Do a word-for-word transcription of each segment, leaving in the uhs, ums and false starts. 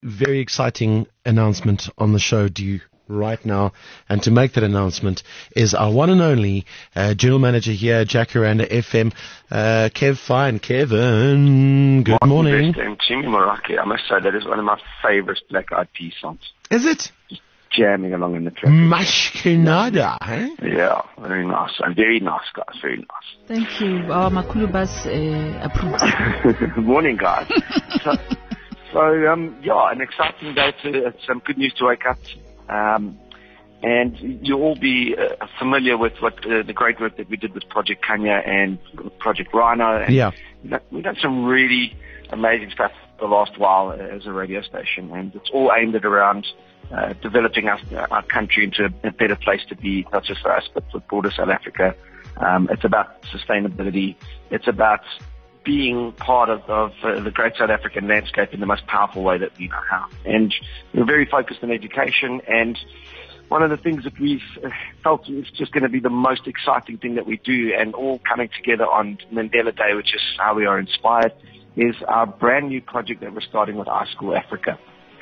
very exciting announcement on the show due right now, and to make that announcement is our one and only uh, General Manager here, Jacaranda F M, uh, Kev Fine. Kevin, good morning. And Jimmy Morake, I must say that is one of my favourite Black Eyed Peas songs. Is it? Just jamming along in the traffic. Mashkinada, eh? Yeah, very nice. And very nice, guys, very nice. Thank you. Our Makulubas uh, approved. Good morning, guys. so, so um, yeah, an exciting day, to, uh, some good news to wake up to. Um, and you'll all be uh, familiar with what uh, the great work that we did with Project Kanya and Project Rhino. And yeah. We've done some really amazing stuff the last while as a radio station, and it's all aimed at around uh, developing our, our country into a, a better place to be, not just for us, but for broader South Africa. Um, it's about sustainability. It's about being part of, of uh, the great South African landscape in the most powerful way that we know how. And we're very focused on education, and one of the things that we've felt is just going to be the most exciting thing that we do, and all coming together on Mandela Day, which is how we are inspired, is our brand new project that we're starting with iSchool Africa.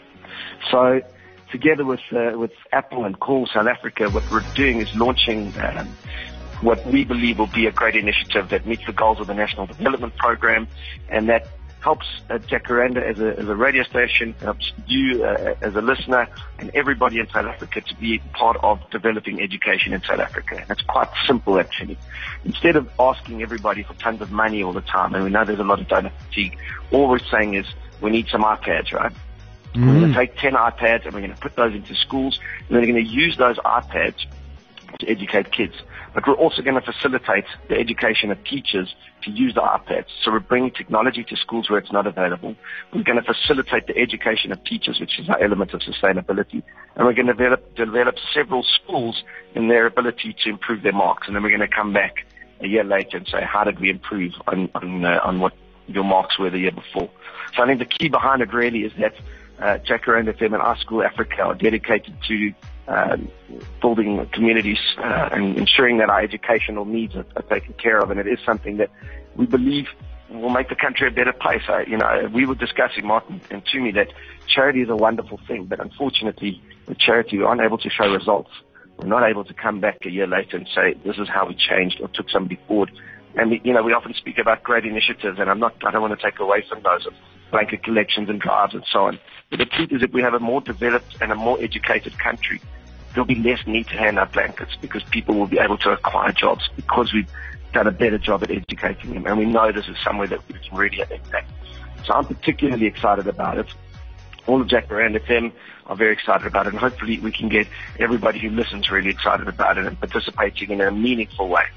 So together with uh, with Apple and Call South Africa, what we're doing is launching um, what we believe will be a great initiative that meets the goals of the National Development Program, and that helps uh, Jacaranda as a, as a radio station, helps you uh, as a listener, and everybody in South Africa to be part of developing education in South Africa. And it's quite simple, actually. Instead of asking everybody for tons of money all the time, and we know there's a lot of donor fatigue, all we're saying is we need some iPads, right? Mm. We're going to take ten iPads and we're going to put those into schools, and then we're going to use those iPads to educate kids. But we're also going to facilitate the education of teachers to use the iPads. So we're bringing technology to schools where it's not available. We're going to facilitate the education of teachers, which is our element of sustainability. And we're going to develop, develop several schools in their ability to improve their marks. And then we're going to come back a year later and say, how did we improve on, on, uh, on what your marks were the year before? So I think the key behind it really is that uh, Jacaranda F M and iSchool Africa are dedicated to Uh, building communities uh, and ensuring that our educational needs are, are taken care of, and it is something that we believe will make the country a better place. I, you know, we were discussing, Martin and Tumi, that charity is a wonderful thing, but unfortunately, with charity, we aren't able to show results. We're not able to come back a year later and say, this is how we changed or took somebody forward. And, we, you know, we often speak about great initiatives, and I'm not, I don't want to take away from those of blanket collections and drives and so on. But the truth is that we have a more developed and a more educated country. There'll be less need to hand out blankets because people will be able to acquire jobs because we've done a better job at educating them. And we know this is somewhere that we can really have impact. So I'm particularly excited about it. All of Jacaranda F M are very excited about it, and hopefully we can get everybody who listens really excited about it and participating in a meaningful way.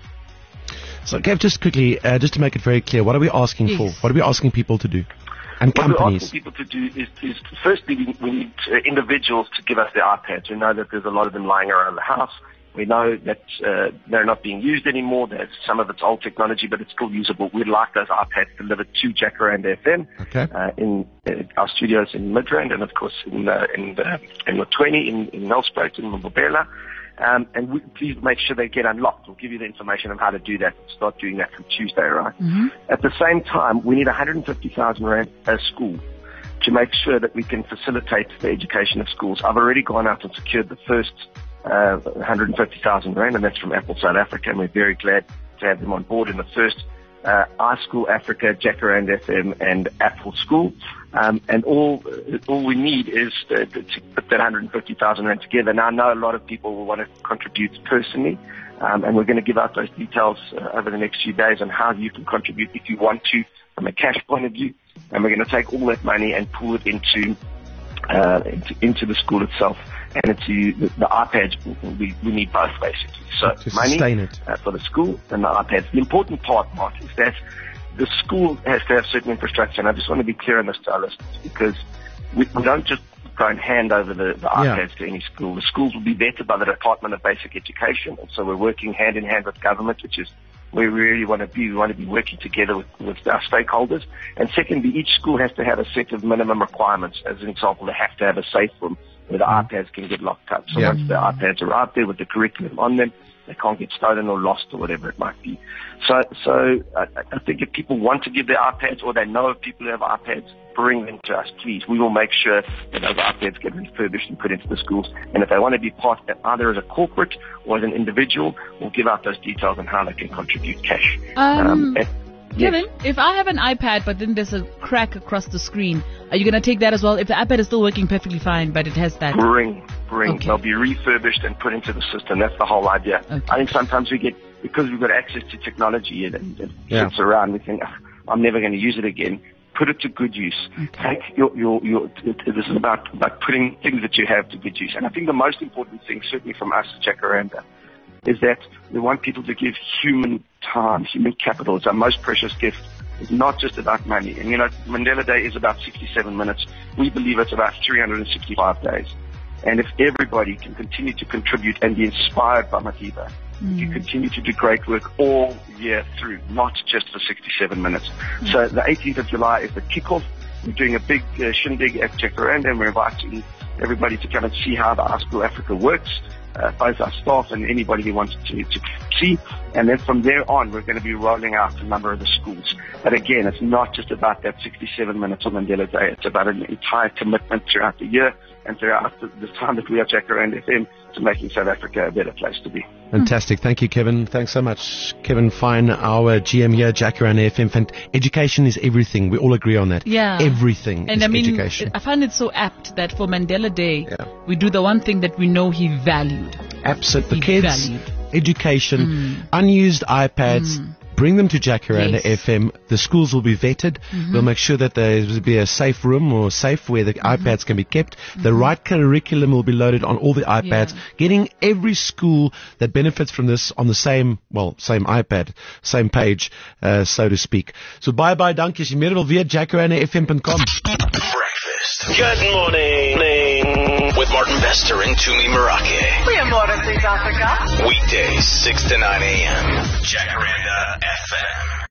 So, Kev, just quickly, uh, just to make it very clear, what are we asking yes. for? What are we asking people to do? And what companies. we're asking people to do is, is firstly, we, we need uh, individuals to give us their iPads. We know that there's a lot of them lying around the house. We know that uh, they're not being used anymore. There's some of it's old technology, but it's still usable. We'd like those iPads delivered to Jacaranda F M okay. uh, in uh, our studios in Midrand, and of course in uh, in uh, in Motweni, in in Nelspruit, in Mbombela. Um, and we, please make sure they get unlocked. We'll give you the information on how to do that. We'll start doing that from Tuesday, right? Mm-hmm. At the same time, we need one hundred fifty thousand rand a school to make sure that we can facilitate the education of schools. I've already gone out and secured the first uh, one hundred fifty thousand rand, and that's from Apple South Africa, and we're very glad to have them on board in the first uh, iSchool Africa, Jacaranda F M, and Apple School. Um, and all all we need is uh, to put that one hundred fifty thousand rand together. Now, I know a lot of people will want to contribute personally, um, and we're going to give out those details uh, over the next few days on how you can contribute if you want to from a cash point of view. And we're going to take all that money and pull it into uh, into, into the school itself and into the, the iPads. We, we need both, basically. So to money sustain it. Uh, for the school and the iPads. The important part, Mark, is that the school has to have certain infrastructure, and I just want to be clear on this to our listeners, because we, we don't just go and hand over the, the yeah. iPads to any school. The schools will be vetted by the Department of Basic Education, and so we're working hand in hand with government, which is where we really want to be. We want to be working together with, with our stakeholders. And secondly, each school has to have a set of minimum requirements. As an example, they have to have a safe room where the mm. iPads can get locked up. So yeah. once the iPads are out there with the curriculum on them, they can't get stolen or lost or whatever it might be. So, so I, I think if people want to give their iPads, or they know of people who have iPads, bring them to us, please. We will make sure that those iPads get refurbished and put into the schools. And if they want to be part, either as a corporate or as an individual, we'll give out those details on how they can contribute cash. Um, um, and, Kevin, yes. if I have an iPad but then there's a crack across the screen, are you going to take that as well? If the iPad is still working perfectly fine, but it has that. Bring, bring. Okay. They'll be refurbished and put into the system. That's the whole idea. Okay. I think sometimes we get, because we've got access to technology and, and, and Yeah. it's around, we think, oh, I'm never going to use it again. Put it to good use. Okay. Take your, your, your, this is about, about putting things that you have to good use. And I think the most important thing, certainly from us at Jacaranda, is that we want people to give human time, human capital. It's our most precious gift. It's not just about money. And, you know, Mandela Day is about sixty-seven minutes. We believe it's about three hundred sixty-five days. And if everybody can continue to contribute and be inspired by Madiba, mm. you continue to do great work all year through, not just for sixty-seven minutes. Mm. So the eighteenth of July is the kickoff. We're doing a big uh, shindig at Jacaranda, and we're inviting everybody to come and see how the iSchool Africa works. Uh, both our staff and anybody who wants to, to see. And then from there on, we're going to be rolling out a number of the schools. But again, it's not just about that sixty-seven minutes on Mandela Day. It's about an entire commitment throughout the year and throughout the, the time that we are Jacaranda F M to making South Africa a better place to be. Fantastic. Thank you, Kevin. Thanks so much. Kevin Fine, our G M here, Jacaranda F M. Fant- education is everything. We all agree on that. Yeah. Everything and is I mean, education. I find it so apt that for Mandela Day, Yeah. we do the one thing that we know he valued. Absolutely. The He kids, valued. education, Mm. unused iPads. Mm. Bring them to Jacaranda Yes. F M. The schools will be vetted. Mm-hmm. We'll make sure that there will be a safe room or safe where the Mm-hmm. iPads can be kept. The right curriculum will be loaded on all the iPads, Yeah. getting every school that benefits from this on the same, well, same iPad, same page, uh, so to speak. So bye-bye, dankie. Jy meer wil weet, jacaranda f m dot com. Breakfast. Good morning. With Martin Bester and Tumi Marake. Goeiemorgen, South Africa. Weekdays, six to nine a.m. Jacaranda F M.